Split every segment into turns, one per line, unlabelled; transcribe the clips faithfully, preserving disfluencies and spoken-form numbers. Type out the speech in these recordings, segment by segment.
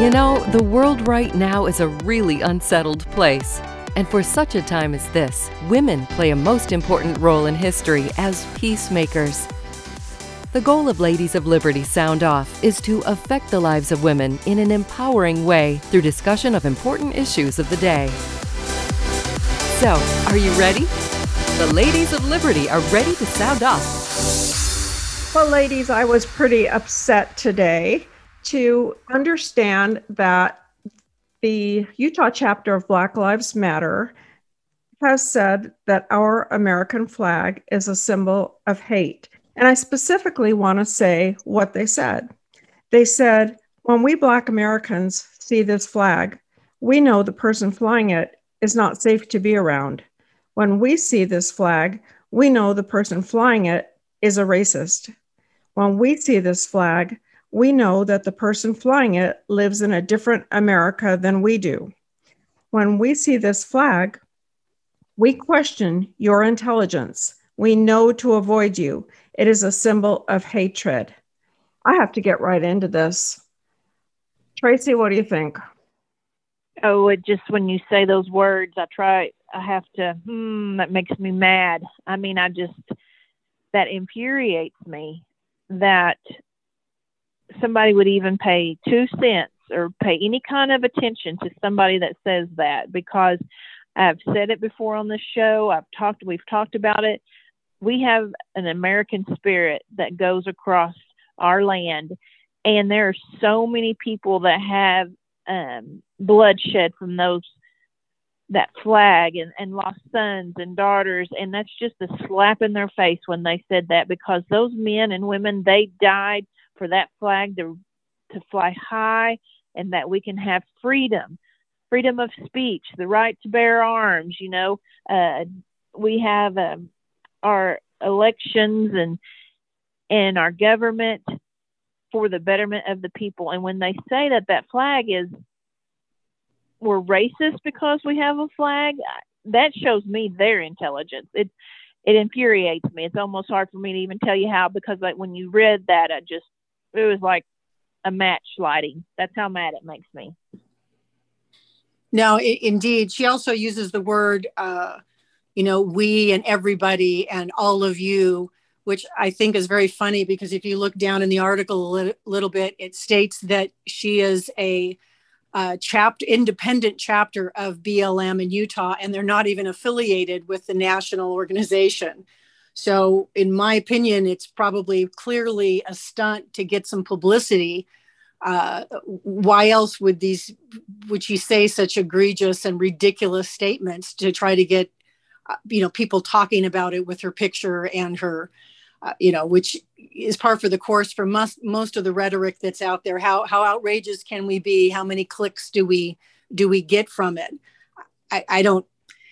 You know, the world right now is a really unsettled place. And for such a time as this, women play a most important role in history as peacemakers. The goal of Ladies of Liberty Sound Off is to affect the lives of women in an empowering way through discussion of important issues of the day. So, are you ready? The Ladies of Liberty are ready to sound off.
Well, ladies, I was pretty upset today to understand that the Utah chapter of Black Lives Matter has said that our American flag is a symbol of hate. And I specifically want to say what they said. They said, when we Black Americans see this flag, we know the person flying it is not safe to be around. When we see this flag, we know the person flying it is a racist. When we see this flag, we know that the person flying it lives in a different America than we do. When we see this flag, we question your intelligence. We know to avoid you. It is a symbol of hatred. I have to get right into this. Tracy, what do you think?
Oh, it just, when you say those words, I try, I have to, hmm, that makes me mad. I mean, I just, that infuriates me that somebody would even pay two cents or pay any kind of attention to somebody that says that, because I've said it before on this show. I've talked, we've talked about it. We have an American spirit that goes across our land, and there are so many people that have um, bloodshed from those, that flag, and, and lost sons and daughters. And that's just a slap in their face when they said that, because those men and women, they died for that flag to to fly high, and that we can have freedom, freedom of speech, the right to bear arms. You know, uh, we have um, our elections and and our government for the betterment of the people. And when they say that that flag is, we're racist because we have a flag, that shows me their intelligence. It it infuriates me. It's almost hard for me to even tell you how, because like when you read that, I just, it was like a match lighting. That's how mad it makes me.
No, I- indeed. She also uses the word, uh, you know, we and everybody and all of you, which I think is very funny, because if you look down in the article a li- little bit, it states that she is a uh, chapter, independent chapter of B L M in Utah, and they're not even affiliated with the national organization. So in my opinion, it's probably clearly a stunt to get some publicity. Uh, why else would these, would she say such egregious and ridiculous statements to try to get, uh, you know, people talking about it with her picture and her, uh, you know, which is par for the course for most, most of the rhetoric that's out there. How, how outrageous can we be? How many clicks do we, do we get from it? I, I don't,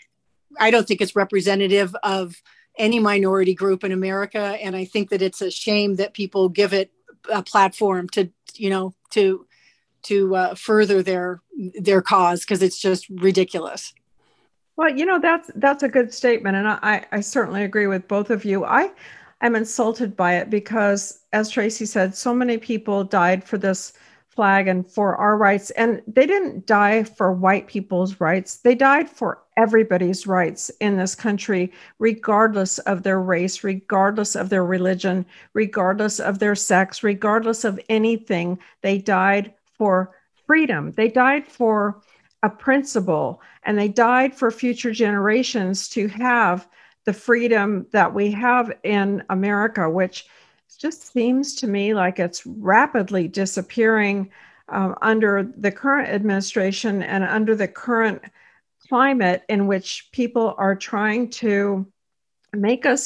I don't think it's representative of any minority group in America. And I think that it's a shame that people give it a platform to, you know, to, to uh, further their, their cause, because it's just ridiculous.
Well, you know, that's, that's a good statement. And I, I certainly agree with both of you. I am insulted by it because, as Tracy said, so many people died for this flag and for our rights. And they didn't die for white people's rights. They died for everybody's rights in this country, regardless of their race, regardless of their religion, regardless of their sex, regardless of anything. They died for freedom. They died for a principle, and they died for future generations to have the freedom that we have in America, which just seems to me like it's rapidly disappearing um, under the current administration and under the current climate in which people are trying to make us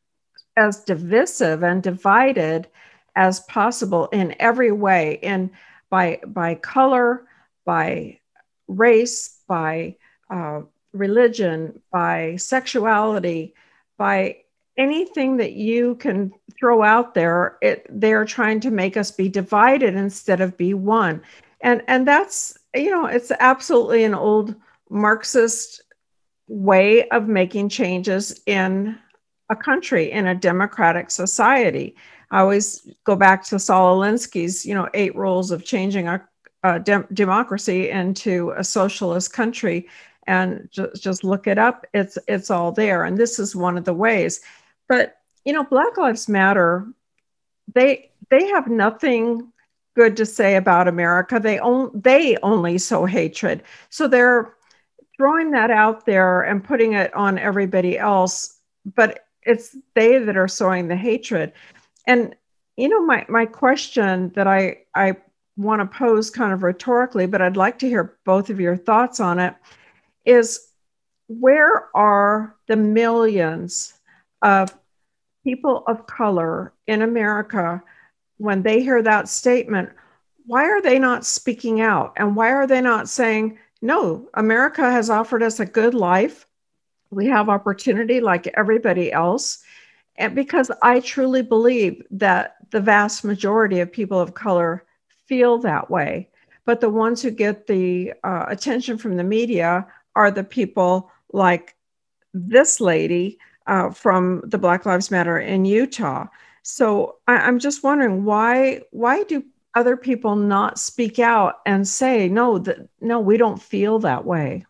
as divisive and divided as possible in every way, and by by color, by race, by uh, religion, by sexuality, by anything that you can throw out there. It, they're trying to make us be divided instead of be one. And, and that's, you know, it's absolutely an old Marxist way of making changes in a country, in a democratic society. I always go back to Saul Alinsky's, you know, eight rules of changing a, uh, de- democracy into a socialist country, and just, just look it up. It's it's all there, and this is one of the ways. But you know, Black Lives Matter, they they have nothing good to say about America. They on, they only sow hatred. So they're throwing that out there and putting it on everybody else, but it's they that are sowing the hatred. And you know, my my question that I I want to pose kind of rhetorically, but I'd like to hear both of your thoughts on it, is where are the millions of people of color in America when they hear that statement? Why are they not speaking out? And why are they not saying, no, America has offered us a good life. We have opportunity like everybody else. And because I truly believe that the vast majority of people of color feel that way. But the ones who get the uh, attention from the media are the people like this lady uh, from the Black Lives Matter in Utah. So I, I'm just wondering, why why do other people not speak out and say, no, that no, we don't feel that way?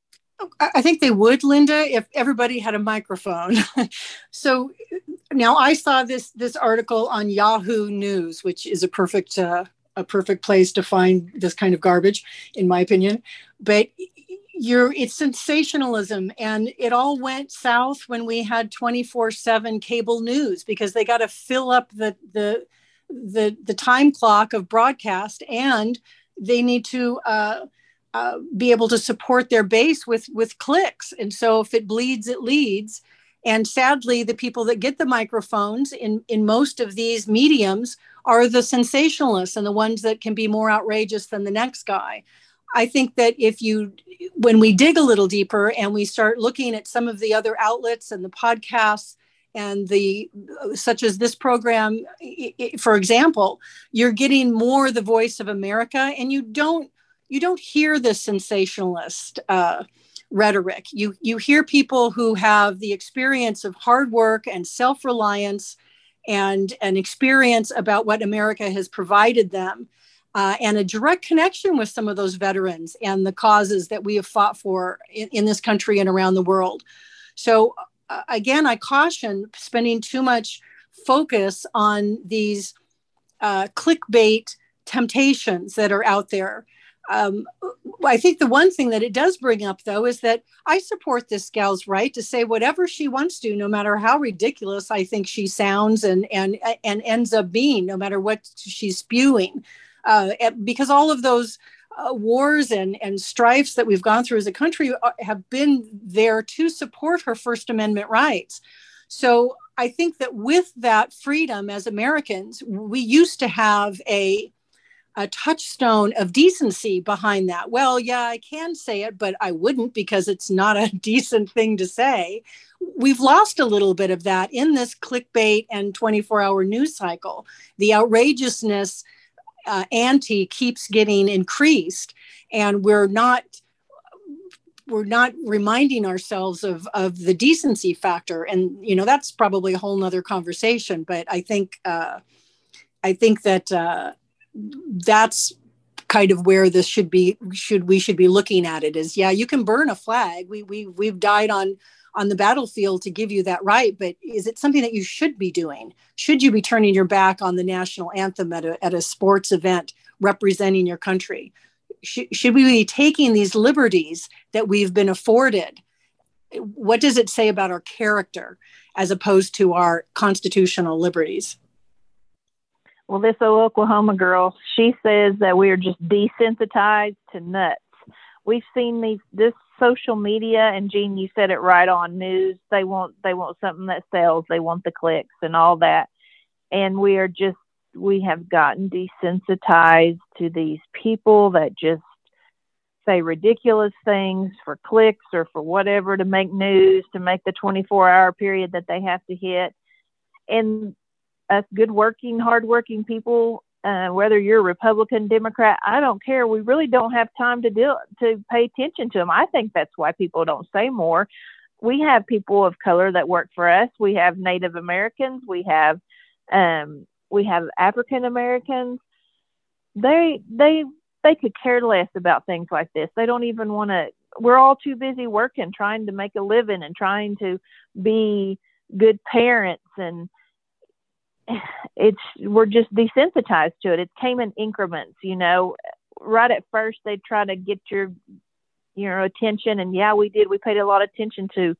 I think they would, Linda, if everybody had a microphone. So now I saw this this article on Yahoo News, which is a perfect uh, a perfect place to find this kind of garbage, in my opinion. But you're it's sensationalism, and it all went south when we had twenty-four seven cable news, because they got to fill up the the the the time clock of broadcast, and they need to uh, uh, be able to support their base with with clicks. And so if it bleeds, it leads. And sadly, the people that get the microphones in, in most of these mediums are the sensationalists and the ones that can be more outrageous than the next guy. I think that if you, when we dig a little deeper and we start looking at some of the other outlets and the podcasts and the, such as this program, for example, you're getting more the voice of America, and you don't, you don't hear the sensationalist uh, rhetoric. You you hear people who have the experience of hard work and self-reliance and an experience about what America has provided them, uh, and a direct connection with some of those veterans and the causes that we have fought for in, in this country and around the world. So uh, again, I caution spending too much focus on these uh, clickbait temptations that are out there. Um, I think the one thing that it does bring up, though, is that I support this gal's right to say whatever she wants to, no matter how ridiculous I think she sounds and and and ends up being, no matter what she's spewing, uh, because all of those uh, wars and and strifes that we've gone through as a country have been there to support her First Amendment rights. So I think that with that freedom as Americans, we used to have a a touchstone of decency behind that. Well, yeah, I can say it, but I wouldn't, because it's not a decent thing to say. We've lost a little bit of that in this clickbait and twenty-four hour news cycle. The outrageousness uh, ante keeps getting increased, and we're not we're not reminding ourselves of, of the decency factor. And, you know, that's probably a whole nother conversation, but I think, uh, I think that, uh, that's kind of where this should be, should we should be looking at it is, yeah, you can burn a flag. We, we, we've died on, on the battlefield to give you that right. But is it something that you should be doing? Should you be turning your back on the national anthem at a, at a sports event representing your country? Should, should we be taking these liberties that we've been afforded? What does it say about our character as opposed to our constitutional liberties?
Well, this old Oklahoma girl, she says that we are just desensitized to nuts. We've seen these this social media, and Jean, you said it right on news. They want they want something that sells. They want the clicks and all that. And we are just we have gotten desensitized to these people that just say ridiculous things for clicks or for whatever, to make news, to make the twenty-four hour period that they have to hit. And us good working, hardworking people, uh, whether you're Republican, Democrat, I don't care. We really don't have time to do to pay attention to them. I think that's why people don't say more. We have people of color that work for us. We have Native Americans. We have um, we have African Americans. They they they could care less about things like this. They don't even want to, we're all too busy working, trying to make a living and trying to be good parents. And it's, we're just desensitized to it. It came in increments, you know, right at first they try to get your, your attention. And yeah, we did, we paid a lot of attention to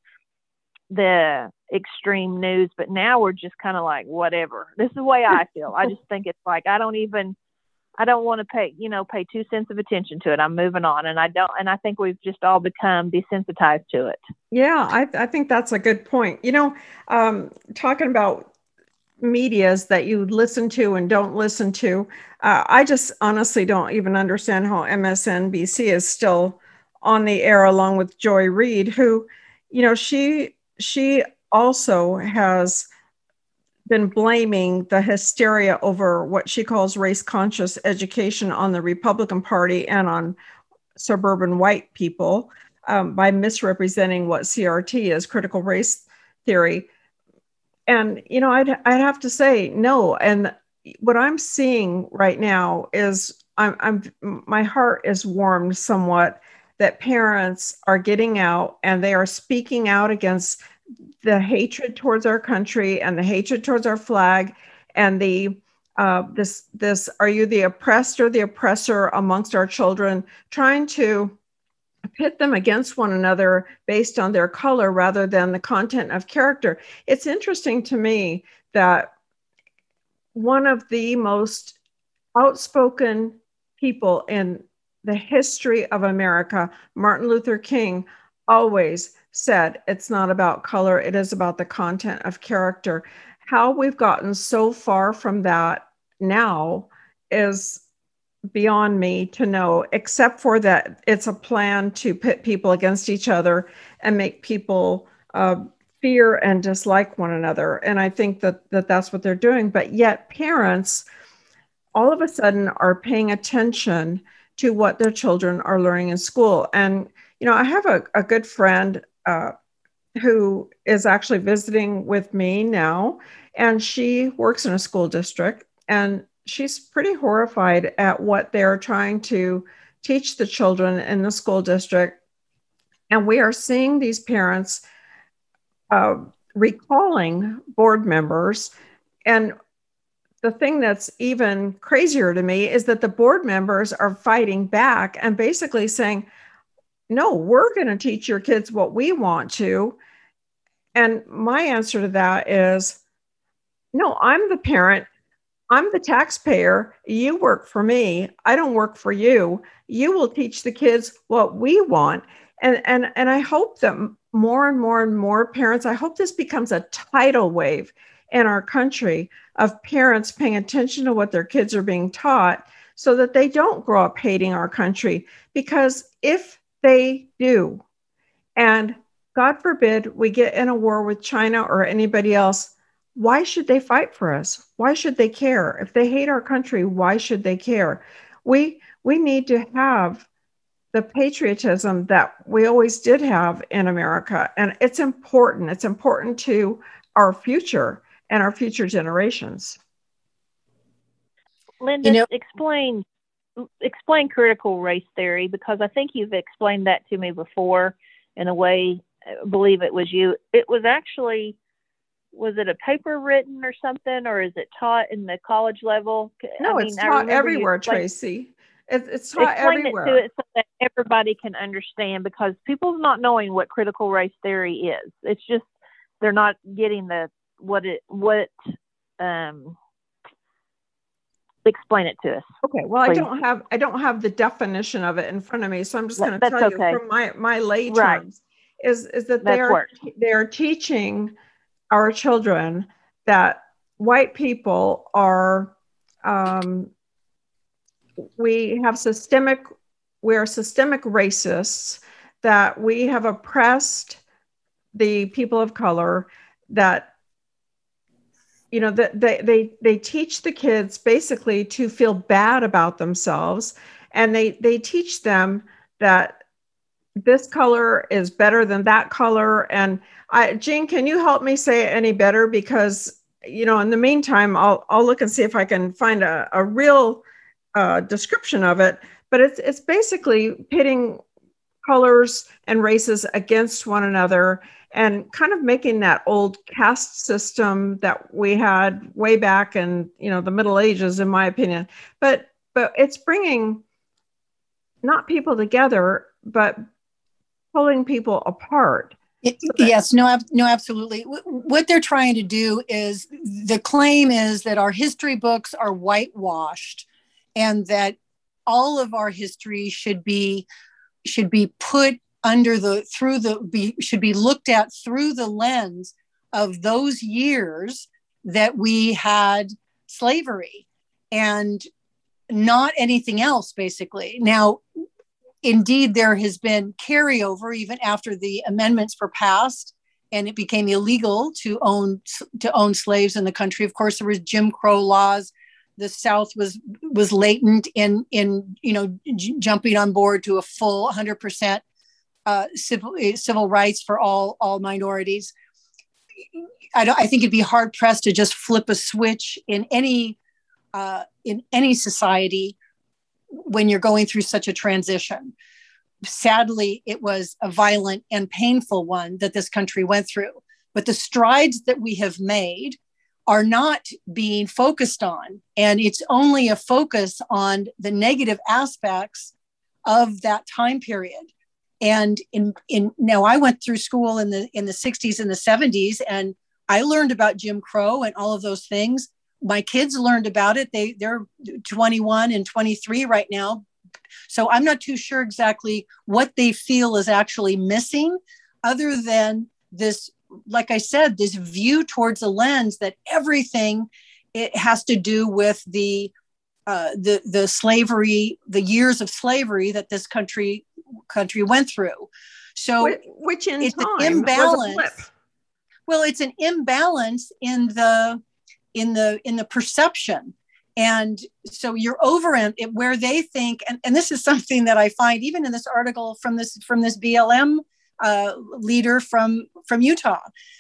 the extreme news, but now we're just kind of like, whatever. This is the way I feel. I just think it's like, I don't even, I don't want to pay, you know, pay two cents of attention to it. I'm moving on. And I don't, and I think we've just all become desensitized to it.
Yeah, I, I think that's a good point. You know, um, talking about medias that you listen to and don't listen to, uh, I just honestly don't even understand how M S N B C is still on the air along with Joy Reid, who, you know, she, she also has been blaming the hysteria over what she calls race conscious education on the Republican Party and on suburban white people um, by misrepresenting what C R T is, critical race theory. And, you know, I'd, I'd have to say no. And what I'm seeing right now is I'm, I'm my heart is warmed somewhat that parents are getting out and they are speaking out against the hatred towards our country and the hatred towards our flag and the uh, this this are you the oppressed or the oppressor amongst our children, trying to pit them against one another based on their color rather than the content of character. It's interesting to me that one of the most outspoken people in the history of America, Martin Luther King, always said it's not about color, it is about the content of character. How we've gotten so far from that now is beyond me to know, except for that it's a plan to pit people against each other and make people uh, fear and dislike one another. And I think that, that that's what they're doing. But yet parents all of a sudden are paying attention to what their children are learning in school. And, you know, I have a, a good friend uh, who is actually visiting with me now, and she works in a school district, and she's pretty horrified at what they're trying to teach the children in the school district. And we are seeing these parents uh, recalling board members. And the thing that's even crazier to me is that the board members are fighting back and basically saying, no, we're going to teach your kids what we want to. And my answer to that is, no, I'm the parent. I'm the taxpayer. You work for me. I don't work for you. You will teach the kids what we want. And, and, and I hope that more and more and more parents, I hope this becomes a tidal wave in our country of parents paying attention to what their kids are being taught so that they don't grow up hating our country. Because if they do, and God forbid we get in a war with China or anybody else, why should they fight for us? Why should they care? If they hate our country, why should they care? We, we need to have the patriotism that we always did have in America. And it's important. It's important to our future and our future generations.
Linda, you know, explain explain critical race theory, because I think you've explained that to me before in a way. I believe it was you. It was actually, was it a paper written or something, or is it taught in the college level?
No, I mean, it's taught everywhere, Tracy. It, it's taught
explain
everywhere.
Explain it to it so that everybody can understand, because people's not knowing what critical race theory is. It's just they're not getting the what it what um explain it to us.
Okay, well,
please.
I don't have I don't have the definition of it in front of me, so I'm just going to tell
okay.
you from my my lay
right.
terms is is that they are they are teaching our children that white people are um, we have systemic we are systemic racists, that we have oppressed the people of color, that you know, that they, they, they teach the kids basically to feel bad about themselves. And they, they teach them that this color is better than that color. And I, Jean, can you help me say it any better? Because, you know, in the meantime, I'll, I'll look and see if I can find a, a real uh, description of it. but it's it's basically pitting colors and races against one another and kind of making that old caste system that we had way back in, you know, the Middle Ages, in my opinion. But but it's bringing not people together, but pulling people apart.
It, yes, no, no, absolutely. What they're trying to do is, the claim is that our history books are whitewashed and that all of our history should be should be put under the, through the, be, should be looked at through the lens of those years that we had slavery and not anything else, basically. Now, indeed, there has been carryover even after the amendments were passed and it became illegal to own to own slaves in the country. Of course, there was Jim Crow laws. The South was was latent in in you know j- jumping on board to a full one hundred percent uh, civil civil rights for all all minorities. I don't. I think it'd be hard pressed to just flip a switch in any uh, in any society when you're going through such a transition. Sadly, it was a violent and painful one that this country went through. But the strides that we have made are not being focused on. And it's only a focus on the negative aspects of that time period. And in, in now I went through school in the in the sixties and the seventies, and I learned about Jim Crow and all of those things. My kids learned about it. They, they're twenty-one and twenty-three right now. So I'm not too sure exactly what they feel is actually missing, other than this, like I said, this view towards a lens that everything it has to do with the uh, the the slavery, the years of slavery that this country country went through. So
which, which in
it's
time
an imbalance.
was a flip.
Well, it's an imbalance in the in the in the perception. And so you're over in it where they think, and, and this is something that I find even in this article from this from this B L M uh, leader from, from Utah.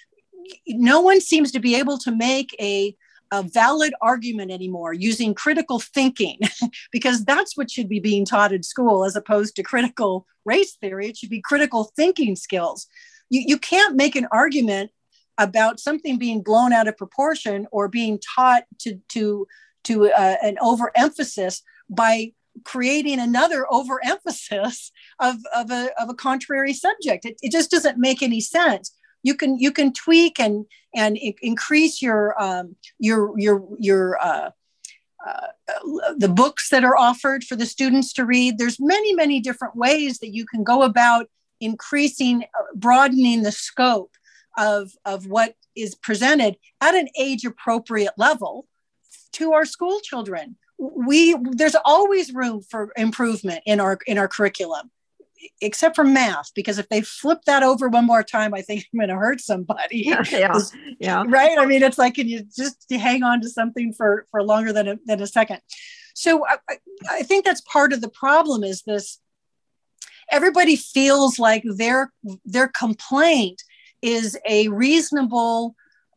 No one seems to be able to make a, a valid argument anymore using critical thinking, because that's what should be being taught in school as opposed to critical race theory. It should be critical thinking skills. You, you can't make an argument about something being blown out of proportion or being taught to, to to uh, an overemphasis by creating another overemphasis of, of, a, of a contrary subject. It, it just doesn't make any sense. You can you can tweak and and increase your um, your your your uh, uh, the books that are offered for the students to read. There's many many different ways that you can go about increasing, broadening the scope of of what is presented at an age appropriate level to our school children. We there's always room for improvement in our in our curriculum, except for math, because if they flip that over one more time, I think I'm going to hurt somebody.
Yeah, yeah, yeah.
Right. I mean, it's like, can you just hang on to something for for longer than a, than a second? So I, I think that's part of the problem. Is this? Everybody feels like their their complaint is a reasonable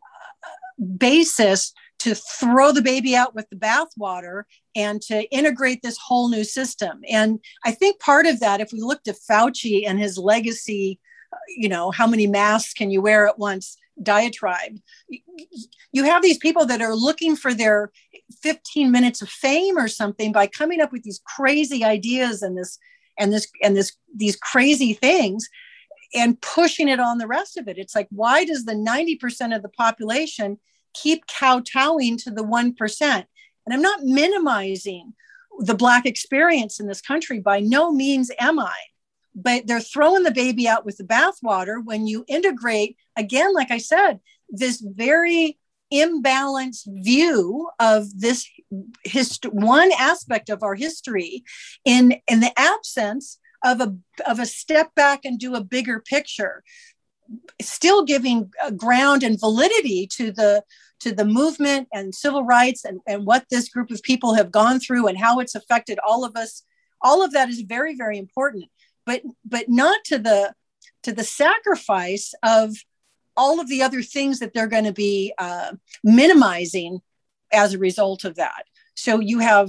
basis to throw the baby out with the bathwater and to integrate this whole new system. And I think part of that, if we looked at Fauci and his legacy, you know, how many masks can you wear at once diatribe, you have these people that are looking for their fifteen minutes of fame or something by coming up with these crazy ideas and this, and this, and this, these crazy things and pushing it on the rest of it. It's like, why does the ninety percent of the population keep kowtowing to the one percent? And I'm not minimizing the Black experience in this country. By no means am I. But they're throwing the baby out with the bathwater when you integrate, again, like I said, this very imbalanced view of this hist- one aspect of our history in, in the absence of a, of a step back and do a bigger picture, still giving uh, ground and validity to the to the movement and civil rights and, and what this group of people have gone through and how it's affected all of us. All of that is very, very important, but but not to the to the sacrifice of all of the other things that they're going to be uh, minimizing as a result of that. So you have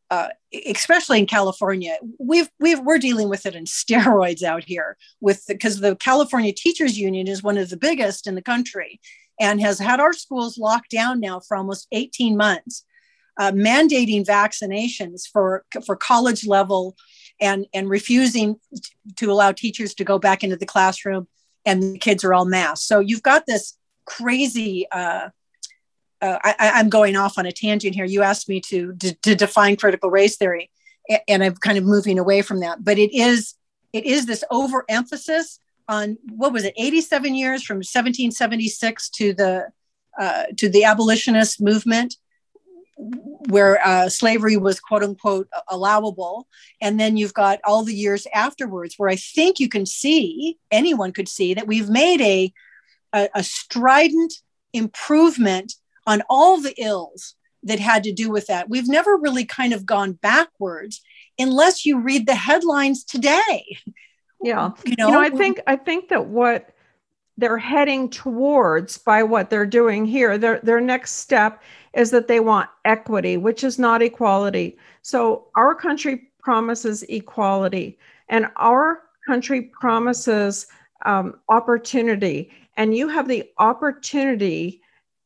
uh, especially in California, we've, we've, we're dealing with it in steroids out here with, because the, the California Teachers Union is one of the biggest in the country and has had our schools locked down now for almost eighteen months, uh, mandating vaccinations for, for college level and, and refusing to allow teachers to go back into the classroom, and the kids are all masked. So you've got this crazy, uh, Uh, I, I'm going off on a tangent here. You asked me to, to, to define critical race theory, and I'm kind of moving away from that. But it is it is this overemphasis on, what was it, eighty-seven years from seventeen seventy-six to the uh, to the abolitionist movement, where uh, slavery was quote unquote allowable, and then you've got all the years afterwards, where I think you can see, anyone could see, that we've made a a, a strident improvement on all the ills that had to do with that. We've never really kind of gone backwards unless you read the headlines today.
Yeah.
You know,
you know, I think, I think that what they're heading towards by what they're doing here, their, their next step is that they want equity, which is not equality. So our country promises equality, and our country promises um, opportunity, and you have the opportunity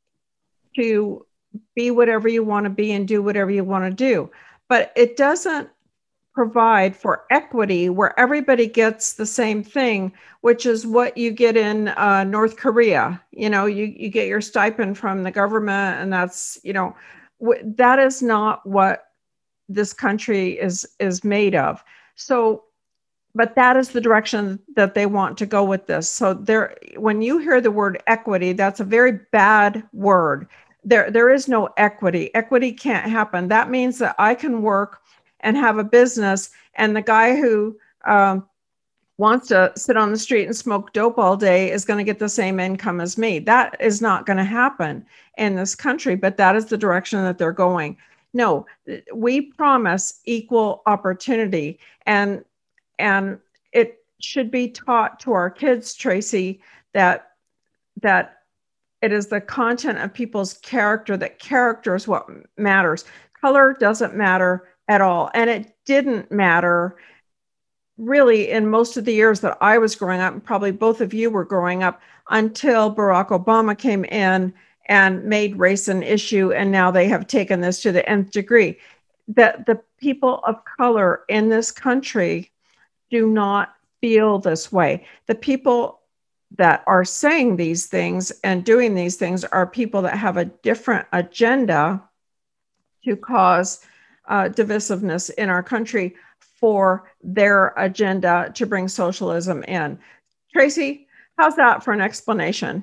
to be whatever you want to be and do whatever you want to do. But it doesn't provide for equity where everybody gets the same thing, which is what you get in uh, North Korea. You know, you, you get your stipend from the government, and that's, you know, w- that is not what this country is, is made of. So, but that is the direction that they want to go with this. So there, when you hear the word equity, that's a very bad word. There, there is no equity. Equity can't happen. That means that I can work and have a business, and the guy who um, wants to sit on the street and smoke dope all day is going to get the same income as me. That is not going to happen in this country, but that is the direction that they're going. No, we promise equal opportunity, and and it should be taught to our kids, Tracy, that that it is the content of people's character, that character is what matters. Color doesn't matter at all. And it didn't matter really in most of the years that I was growing up, and probably both of you were growing up, until Barack Obama came in and made race an issue. And now they have taken this to the nth degree. That the people of color in this country do not feel this way. The people that are saying these things and doing these things are people that have a different agenda to cause uh, divisiveness in our country for their agenda to bring socialism in. Tracy, how's that for an explanation?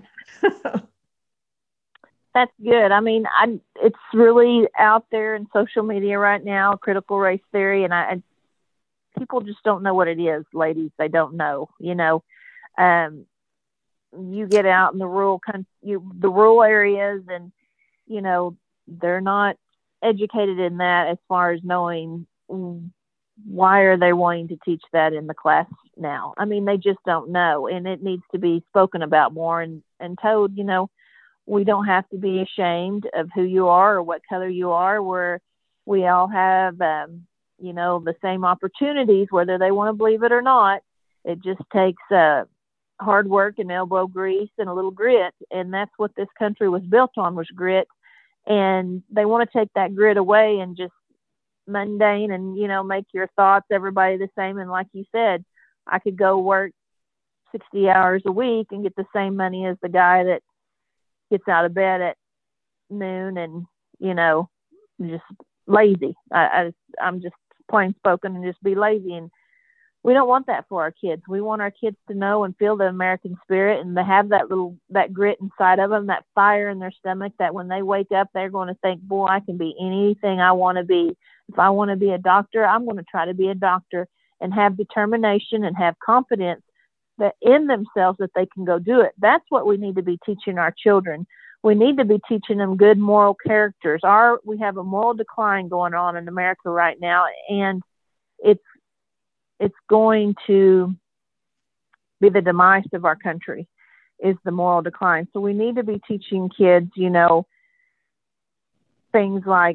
That's good. I mean, I, it's really out there in social media right now, critical race theory, and I, I people just don't know what it is, ladies. They don't know, you know. Um, you get out in the rural, you, the rural areas, and, you know, they're not educated in that as far as knowing why are they wanting to teach that in the class now. I mean, they just don't know, and it needs to be spoken about more and, and told, you know, we don't have to be ashamed of who you are or what color you are. We're, we all have, um, you know, the same opportunities, whether they want to believe it or not. It just takes uh, hard work and elbow grease and a little grit. And that's what this country was built on, was grit. And they want to take that grit away and just mundane and, you know, make your thoughts, everybody the same. And like you said, I could go work sixty hours a week and get the same money as the guy that gets out of bed at noon and, you know, just lazy. I, I, I'm just plain spoken and just be lazy. And we don't want that for our kids. We want our kids to know and feel the American spirit and to have that little, that grit inside of them, that fire in their stomach, that when they wake up, they're going to think, boy, I can be anything I want to be. If I want to be a doctor, I'm going to try to be a doctor, and have determination and have confidence that in themselves that they can go do it. That's what we need to be teaching our children. We need to be teaching them good moral characters. Our, we have a moral decline going on in America right now, and it's, it's going to be the demise of our country, is the moral decline. So we need to be teaching kids, you know, things like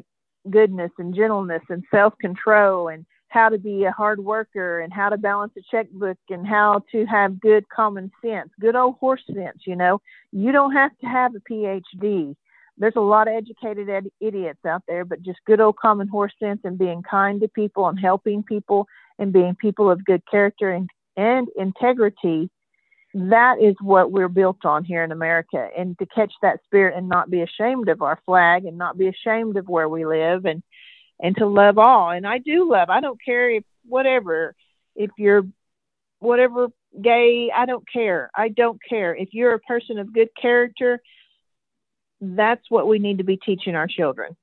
goodness and gentleness and self-control, and how to be a hard worker, and how to balance a checkbook, and how to have good common sense, good old horse sense. You know, you don't have to have a P H D. There's a lot of educated ed- idiots out there, but just good old common horse sense and being kind to people and helping people and being people of good character and, and integrity. That is what we're built on here in America. And to catch that spirit and not be ashamed of our flag and not be ashamed of where we live, and and to love all. And I do love, I don't care if whatever, if you're whatever gay, I don't care. I don't care. If you're a person of good character, that's what we need to be teaching our children.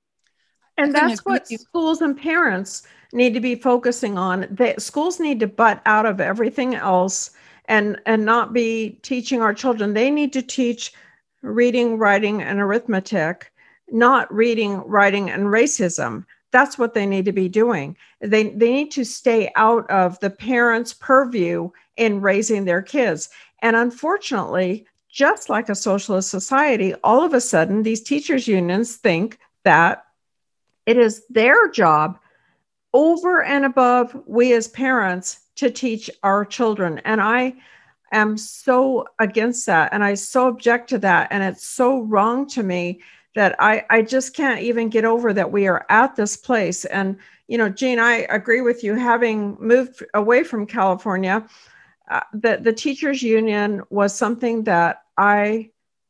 And that's what schools and parents need to be focusing on. They, schools need to butt out of everything else and, and not be teaching our children. They need to teach reading, writing, and arithmetic, not reading, writing, and racism. That's what they need to be doing. They, they need to stay out of the parents' purview in raising their kids. And unfortunately, just like a socialist society, all of a sudden, these teachers' unions think that it is their job over and above we as parents to teach our children. And I am so against that. And I so object to that. And it's so wrong to me that I, I just can't even get over that we are at this place. And, you know, Jean, I agree with you. Having moved away from California, uh, the, the teachers union was something that I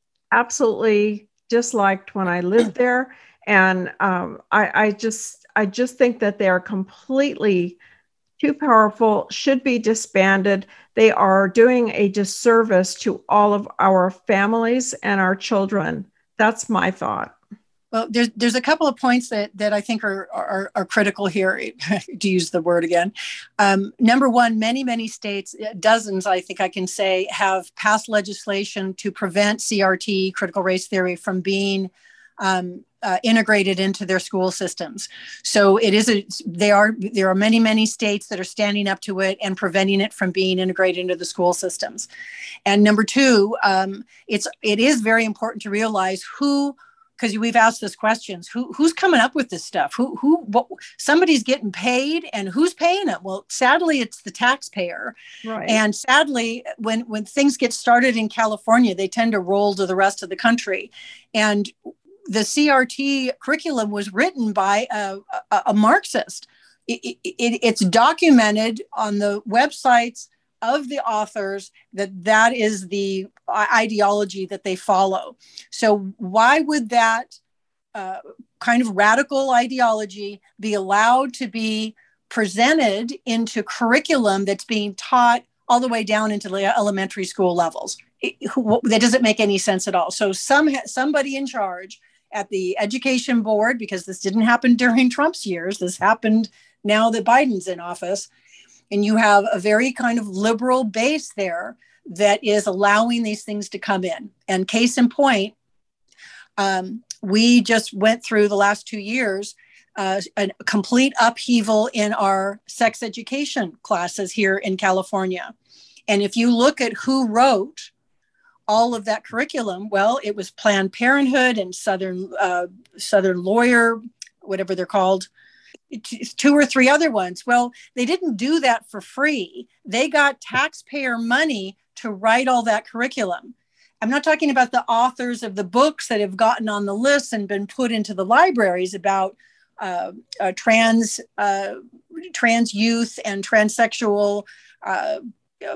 absolutely disliked when I lived there. And um, I, I just I just think that they are completely too powerful, should be disbanded. They are doing a disservice to all of our families and our children. That's my thought.
Well, there's there's a couple of points that that I think are are, are critical here, to use the word again. Um, number one, many, many states, dozens, I think I can say, have passed legislation to prevent C R T, critical race theory, from being um, uh, integrated into their school systems. So it is a, they are there are many, many states that are standing up to it and preventing it from being integrated into the school systems. And number two, um, it's it is very important to realize who. Because we've asked this questions, who who's coming up with this stuff? Who who what, somebody's getting paid, and who's paying it? Well, sadly, it's the taxpayer.
Right.
And sadly, when when things get started in California, they tend to roll to the rest of the country. And the C R T curriculum was written by a, a, a Marxist. It, it, it's documented on the websites of the authors that that is the ideology that they follow. So why would that uh, kind of radical ideology be allowed to be presented into curriculum that's being taught all the way down into the elementary school levels? It, that doesn't make any sense at all. So some somebody in charge at the education board, because this didn't happen during Trump's years, this happened now that Biden's in office, and you have a very kind of liberal base there that is allowing these things to come in. And case in point, um, we just went through the last two years uh, a complete upheaval in our sex education classes here in California. And if you look at who wrote all of that curriculum, well, it was Planned Parenthood and Southern uh, Southern Lawyer, whatever they're called, two or three other ones. Well, they didn't do that for free. They got taxpayer money to write all that curriculum. I'm not talking about the authors of the books that have gotten on the list and been put into the libraries about uh, uh, trans uh, trans youth and transsexual uh, uh,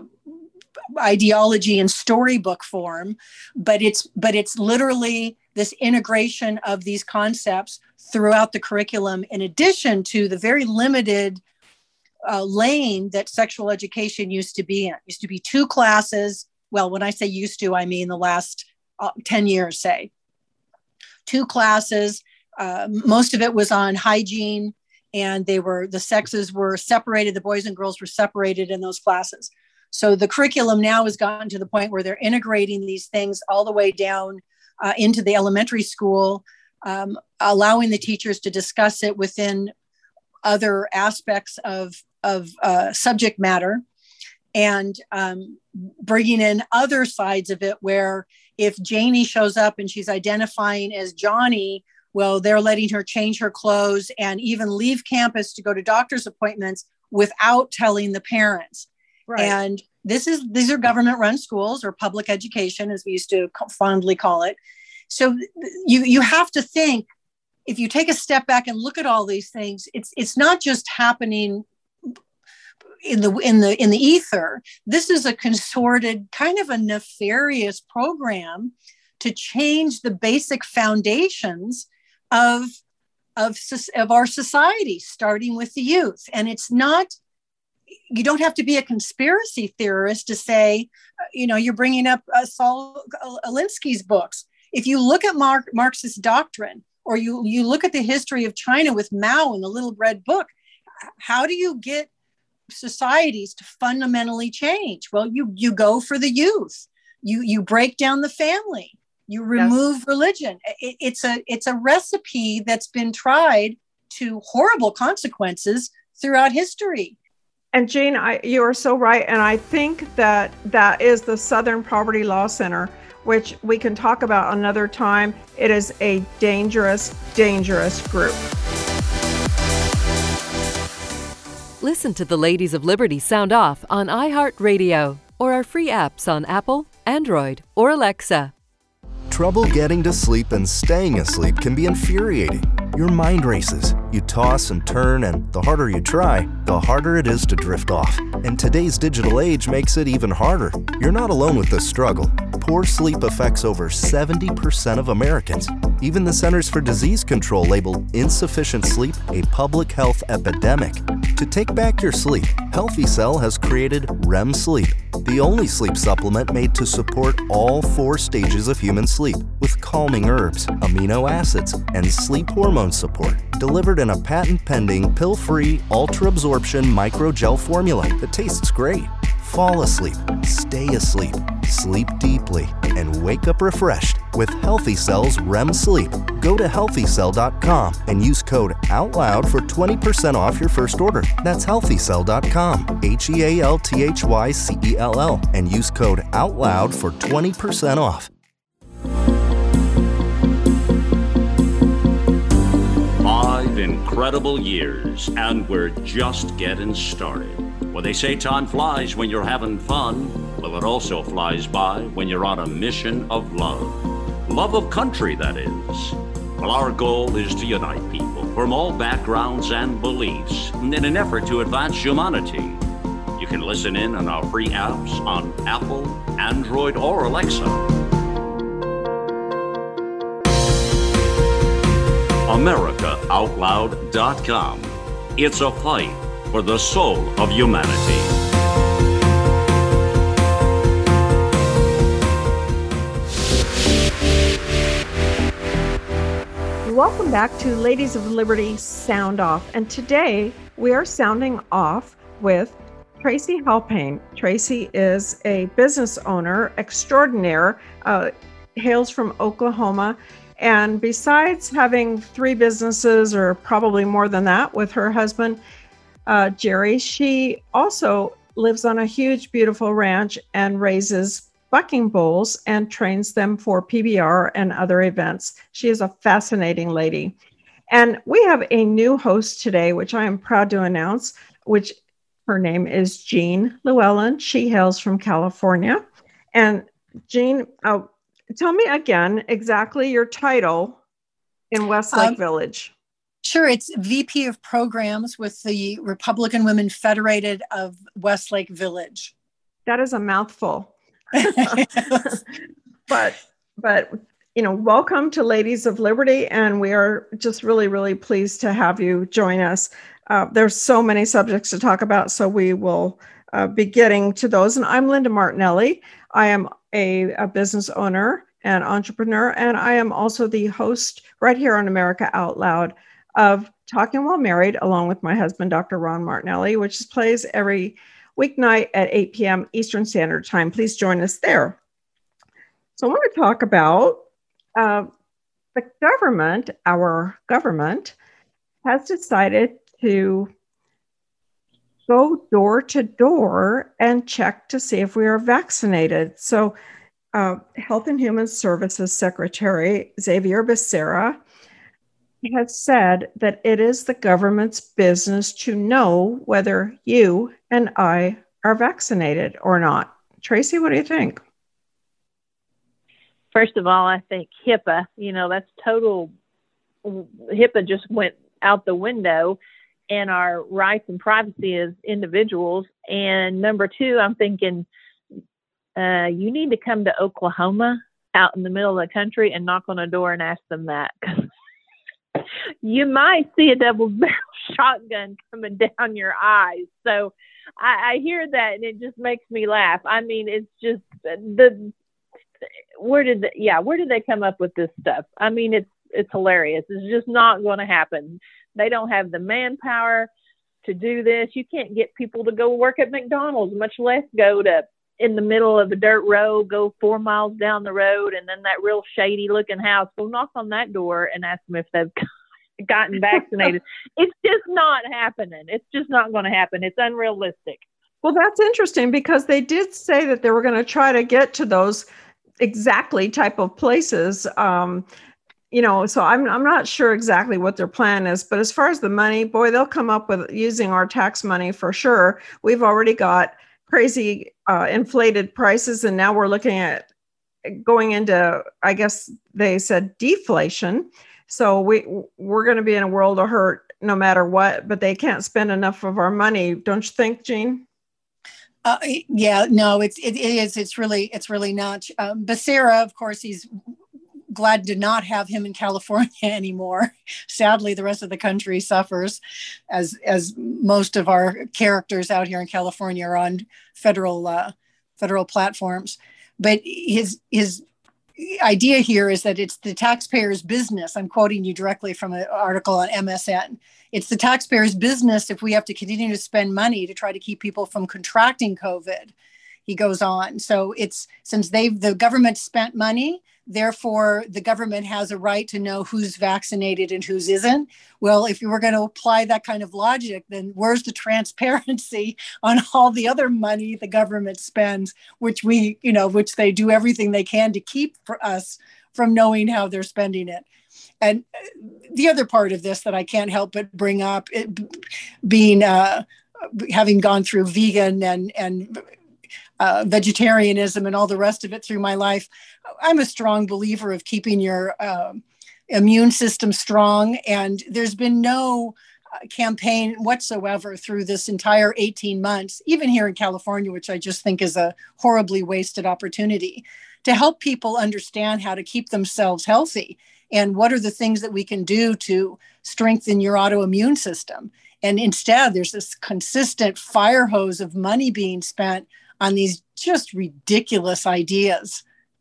ideology in storybook form, but it's but it's literally this integration of these concepts throughout the curriculum, in addition to the very limited uh, lane that sexual education used to be in. It used to be two classes. Well, when I say used to, I mean the last uh, ten years, say. Two classes. Uh, most of it was on hygiene, and they were the sexes were separated. The boys and girls were separated in those classes. So the curriculum now has gotten to the point where they're integrating these things all the way down uh, into the elementary school, um, allowing the teachers to discuss it within other aspects of, of uh, subject matter, and um, bringing in other sides of it where if Janie shows up and she's identifying as Johnny, Well, they're letting her change her clothes and even leave campus to go to doctor's appointments without telling the parents. Right. And this is these are government-run schools, or public education, as we used to fondly call it. So you you have to think, if you take a step back and look at all these things, it's it's not just happening in the in the in the ether. This is a consorted, kind of a nefarious program to change the basic foundations of of of our society, starting with the youth. And it's not, you don't have to be a conspiracy theorist to say, you know, you're bringing up uh, Saul Alinsky's books. If you look at Mark, Marxist doctrine, or you you look at the history of China with Mao in the Little Red Book, how do you get societies to fundamentally change? Well, you you go for the youth. You you break down the family. You remove yes. religion. It, it's a it's a recipe that's been tried to horrible consequences throughout history.
And Jean, I, you are so right. And I think that that is the Southern Poverty Law Center, which we can talk about another time. It is a dangerous, dangerous group.
Listen to the Ladies of Liberty Sound Off on iHeartRadio or our free apps on Apple, Android, or Alexa.
Trouble getting to sleep and staying asleep can be infuriating. Your mind races. You toss and turn, and the harder you try, the harder it is to drift off. And today's digital age makes it even harder. You're not alone with this struggle. Poor sleep affects over seventy percent of Americans. Even the Centers for Disease Control labeled insufficient sleep a public health epidemic. To take back your sleep, Healthy Cell has created R E M Sleep, the only sleep supplement made to support all four stages of human sleep, with calming herbs, amino acids, and sleep hormone support, delivered in a patent-pending, pill-free, ultra-absorption microgel formula that tastes great. Fall asleep, stay asleep, sleep deeply, and wake up refreshed with Healthy Cell's R E M Sleep. Go to healthy cell dot com and use code OUTLOUD for twenty percent off your first order. That's healthy cell dot com, H E A L T H Y C E L L, and use code OUTLOUD for twenty percent off.
Five incredible years, and we're just getting started. Well, they say time flies when you're having fun. Well, it also flies by when you're on a mission of love. Love of country, that is. Well, our goal is to unite people from all backgrounds and beliefs in an effort to advance humanity. You can listen in on our free apps on Apple, Android, or Alexa. America Out Loud dot com. It's a fight for the soul of humanity.
Welcome back to Ladies of Liberty Sound Off. And today we are sounding off with Tracy Halpane. Tracy is a business owner extraordinaire, uh, hails from Oklahoma. And besides having three businesses, or probably more than that, with her husband, uh, Jerry, she also lives on a huge, beautiful ranch and raises bucking bulls and trains them for P B R and other events. She is a fascinating lady. And we have a new host today, which I am proud to announce, which her name is Jean Llewellyn. She hails from California. And Jean, uh, tell me again exactly your title in Westlake um, Village.
Sure. It's V P of Programs with the Republican Women Federated of Westlake Village.
That is a mouthful. but, but, you know, welcome to Ladies of Liberty. And we are just really, really pleased to have you join us. Uh, there's so many subjects to talk about, so we will uh, be getting to those. And I'm Linda Martinelli. I am a, a business owner and entrepreneur, and I am also the host right here on America Out Loud of Talking While Married, along with my husband, Doctor Ron Martinelli, which plays every weeknight at eight p.m. Eastern Standard Time. Please join us there. So I want to talk about uh, the government. Our government has decided to go door to door and check to see if we are vaccinated. So uh, Health and Human Services Secretary Xavier Becerra has said that it is the government's business to know whether you and I are vaccinated or not. Tracy, what do you think?
First of all, I think HIPAA, you know, that's total, HIPAA just went out the window, and our rights and privacy as individuals. And number two, I'm thinking uh, you need to come to Oklahoma out in the middle of the country and knock on a door and ask them that. You might see a double barrel shotgun coming down your eyes. So I, I hear that, and it just makes me laugh. I mean, it's just the, where did, the, yeah, where did they come up with this stuff? I mean, it's, it's hilarious. It's just not going to happen. They don't have the manpower to do this. You can't get people to go work at McDonald's, much less go to in the middle of a dirt road, go four miles down the road, and then that real shady looking house. Go knock on that door and ask them if they've gotten vaccinated. It's just not happening. It's just not going to happen. It's unrealistic.
Well, that's interesting because they did say that they were going to try to get to those exactly type of places. Um, you know, so I'm I'm not sure exactly what their plan is, but as far as the money, boy, they'll come up with using our tax money for sure. We've already got crazy uh, inflated prices, and now we're looking at going into, I guess they said deflation. So we we're going to be in a world of hurt no matter what, but they can't spend enough of our money, don't you think, Jean?
Uh, yeah, no, it's it, it is. It's really it's really not. Um, Becerra, of course, he's glad to not have him in California anymore. Sadly, the rest of the country suffers, as as most of our characters out here in California are on federal uh, federal platforms. But his his idea here is that it's the taxpayer's business. I'm quoting you directly from an article on M S N. It's the taxpayer's business if we have to continue to spend money to try to keep people from contracting COVID. He goes on. So it's since they've the government spent money, therefore the government has a right to know who's vaccinated and who's isn't. Well, if you were going to apply that kind of logic, then where's the transparency on all the other money the government spends, which we, you know, which they do everything they can to keep for us from knowing how they're spending it. And the other part of this that I can't help but bring up, it, being uh, having gone through vegan and and uh, vegetarianism and all the rest of it through my life, I'm a strong believer of keeping your uh, immune system strong. And there's been no uh, campaign whatsoever through this entire eighteen months, even here in California, which I just think is a horribly wasted opportunity, to help people understand how to keep themselves healthy. And what are the things that we can do to strengthen your autoimmune system? And instead, there's this consistent fire hose of money being spent on these just ridiculous ideas.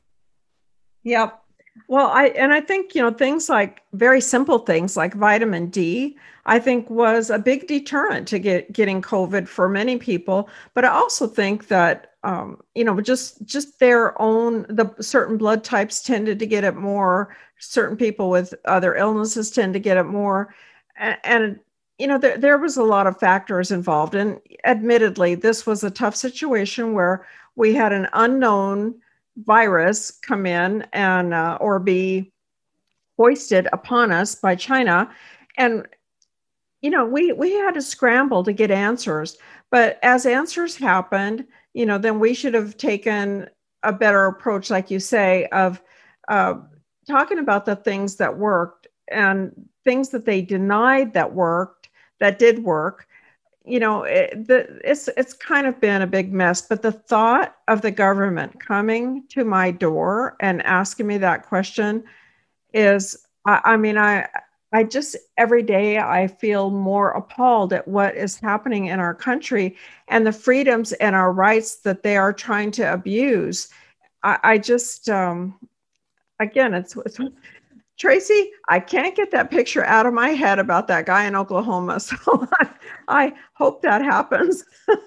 Yep. Well, I and I think, you know, things like very simple things like vitamin D, I think was a big deterrent to get getting COVID for many people. But I also think that, um, you know, just just their own, the certain blood types tended to get it more. Certain people with other illnesses tend to get it more. And, and you know, there, there was a lot of factors involved. And admittedly, this was a tough situation where we had an unknown virus come in and uh, or be hoisted upon us by China. And, you know, we, we had to scramble to get answers. But as answers happened, you know, then we should have taken a better approach, like you say, of uh, talking about the things that worked and things that they denied that worked, that did work. You know, it, the, it's it's kind of been a big mess, but the thought of the government coming to my door and asking me that question is, I, I mean, I I just every day I feel more appalled at what is happening in our country and the freedoms and our rights that they are trying to abuse. I, I just, um, again, it's, it's Tracy, I can't get that picture out of my head about that guy in Oklahoma. So I, I hope that happens.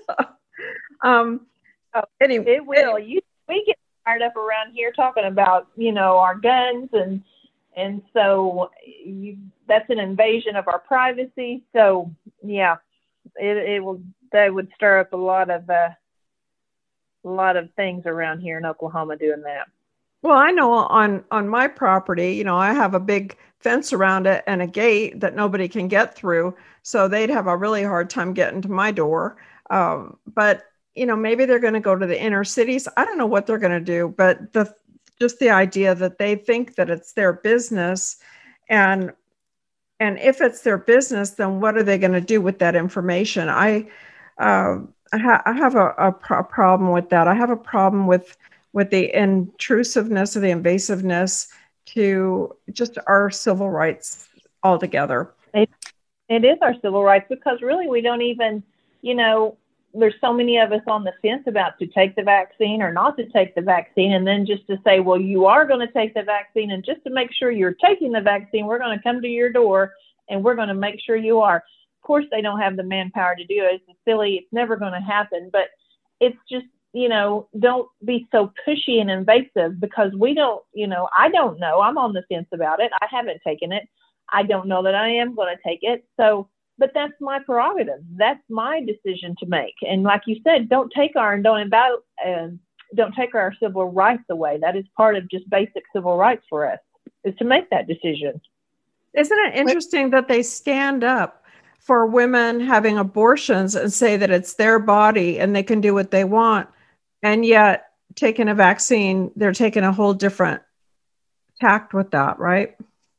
um,
oh,
anyway,
it will. You, we get fired up around here talking about, you know, our guns, and and so you, that's an invasion of our privacy. So yeah, it it will. That would stir up a lot of uh, a lot of things around here in Oklahoma doing that.
Well, I know on on my property, you know, I have a big fence around it and a gate that nobody can get through, so they'd have a really hard time getting to my door. Um, but you know, maybe they're going to go to the inner cities. I don't know what they're going to do, but the just the idea that they think that it's their business, and and if it's their business, then what are they going to do with that information? I uh, I, ha- I have a, a, pro- problem with that. I have a problem with with the intrusiveness or the invasiveness to just our civil rights altogether.
It, it is our civil rights, because really we don't even, you know, there's so many of us on the fence about to take the vaccine or not to take the vaccine. And then just to say, well, you are going to take the vaccine, and just to make sure you're taking the vaccine, we're going to come to your door and we're going to make sure you are. Of course, they don't have the manpower to do it. It's silly. It's never going to happen. But it's just, you know, don't be so pushy and invasive, because we don't, you know, I don't know. I'm on the fence about it. I haven't taken it. I don't know that I am going to take it. So, but that's my prerogative. That's my decision to make. And like you said, don't take our and don't about uh, don't take our civil rights away. That is part of just basic civil rights for us, is to make that decision.
Isn't it interesting that they stand up for women having abortions and say that it's their body and they can do what they want? And yet, taking a vaccine, they're taking a whole different tact with that, right?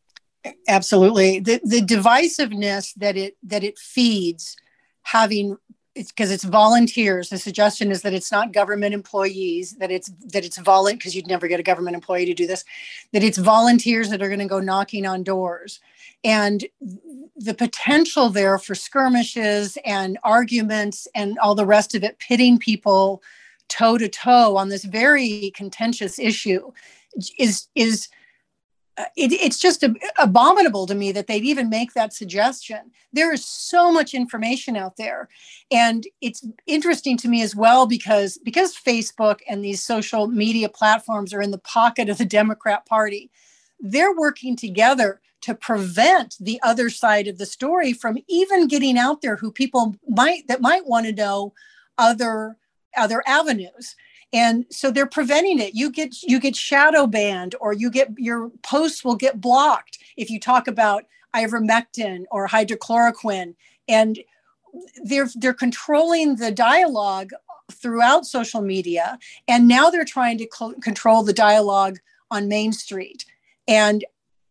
Absolutely. The the divisiveness that it that it feeds, having it's because it's volunteers. The suggestion is that it's not government employees, that it's that it's volunteer, because you'd never get a government employee to do this, that it's volunteers that are going to go knocking on doors. And the potential there for skirmishes and arguments and all the rest of it, pitting people toe to toe on this very contentious issue is is uh, it, it's just a, abominable to me that they'd even make that suggestion. There is so much information out there, and it's interesting to me as well because because Facebook and these social media platforms are in the pocket of the Democrat Party. They're working together to prevent the other side of the story from even getting out there, who people might that might want to know other other avenues. And so they're preventing it. You get you get shadow banned, or you get your posts will get blocked if you talk about ivermectin or hydrochloroquine. And they're they're controlling the dialogue throughout social media. And now they're trying to co- control the dialogue on Main Street. And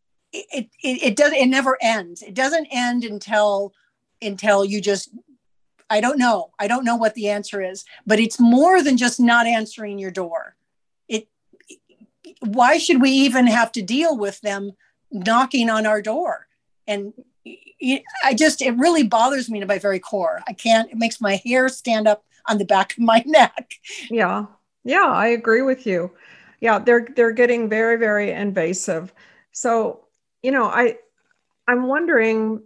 it it it does it never ends. It doesn't end until until you just I don't know. I don't know what the answer is, but it's more than just not answering your door. It, why should we even have to deal with them knocking on our door? And it, I just, it really bothers me to my very core. I can't, it makes my hair stand up on the back of my neck.
Yeah. Yeah, I agree with you. Yeah, they're, they're getting very, very invasive. So, you know, I, I'm wondering,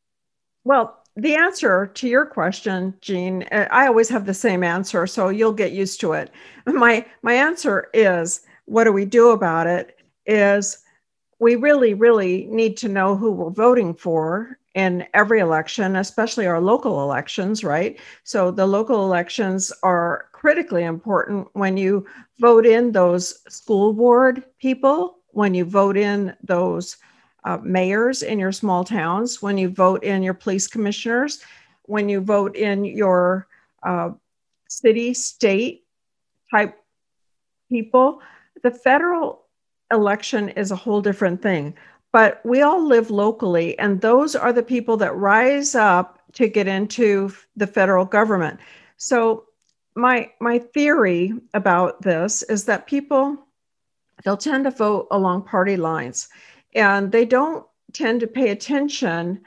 well, the answer to your question, Jean, I always have the same answer, so you'll get used to it. My my answer is, what do we do about it? Is we really, really need to know who we're voting for in every election, especially our local elections, right? So the local elections are critically important when you vote in those school board people, when you vote in those Uh, mayors in your small towns, when you vote in your police commissioners, when you vote in your uh, city, state type people. The federal election is a whole different thing, but we all live locally, and those are the people that rise up to get into the federal government. So my my theory about this is that people, they'll tend to vote along party lines. And they don't tend to pay attention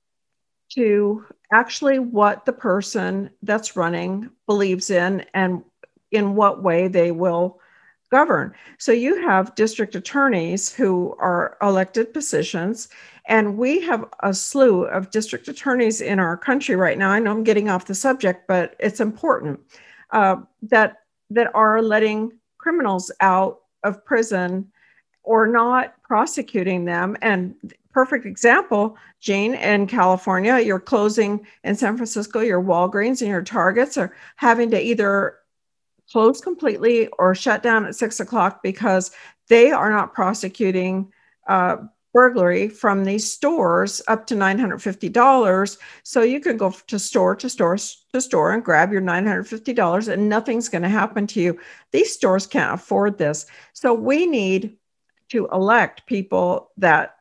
to actually what the person that's running believes in and in what way they will govern. So you have district attorneys who are elected positions, and we have a slew of district attorneys in our country right now. I know I'm getting off the subject, but it's important, uh, that that are letting criminals out of prison or not prosecuting them. And perfect example, Jean, in California, you're closing in San Francisco, your Walgreens and your Targets are having to either close completely or shut down at six o'clock because they are not prosecuting uh, burglary from these stores up to nine hundred fifty dollars. So you can go to store to store to store and grab your nine hundred fifty dollars and nothing's going to happen to you. These stores can't afford this. So we need to elect people that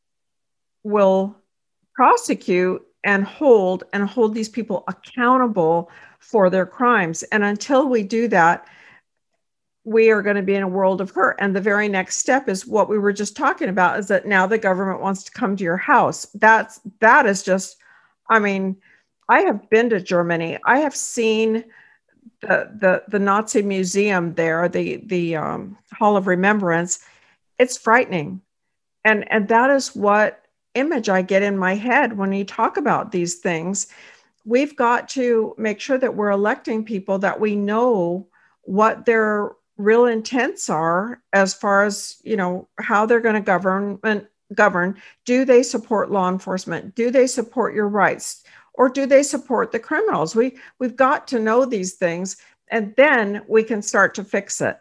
will prosecute and hold and hold these people accountable for their crimes. And until we do that, we are going to be in a world of hurt. And the very next step is what we were just talking about, is that now the government wants to come to your house. That's, that is just, I mean, I have been to Germany. I have seen the, the, the Nazi museum there, the, the um, Hall of Remembrance. It's frightening. And, and that is what image I get in my head when you talk about these things. We've got to make sure that we're electing people that we know what their real intents are as far as, you know, how they're going to govern, govern. Do they support law enforcement? Do they support your rights? Or do they support the criminals? We, we've got to know these things, and then we can start to fix it.